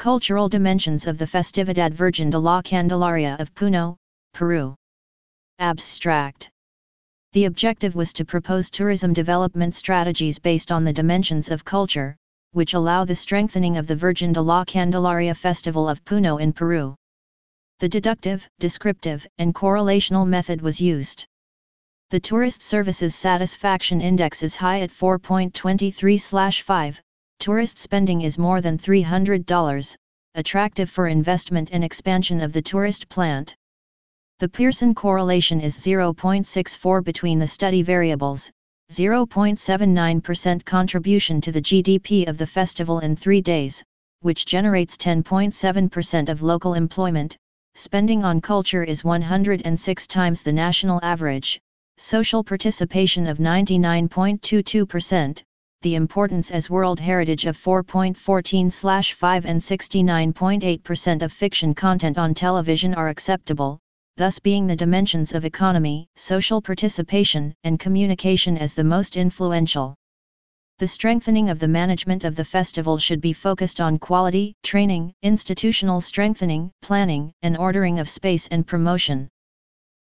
Cultural dimensions of the Festividad Virgen de la Candelaria of Puno, Peru. Abstract. The objective was to propose tourism development strategies based on the dimensions of culture, which allow the strengthening of the Virgen de la Candelaria Festival of Puno in Peru. The deductive, descriptive, and correlational method was used. The Tourist Services Satisfaction Index is high at 4.23/5, tourist spending is more than $300, attractive for investment and expansion of the tourist plant. The Pearson correlation is 0.64 between the study variables, 0.79% contribution to the GDP of the festival in 3 days, which generates 10.7% of local employment. Spending on culture is 106 times the national average, social participation of 99.22%, the importance as World Heritage of 4.14/5 and 69.8% of fiction content on television are acceptable, thus being the dimensions of economy, social participation, and communication as the most influential. The strengthening of the management of the festival should be focused on quality, training, institutional strengthening, planning, and ordering of space and promotion.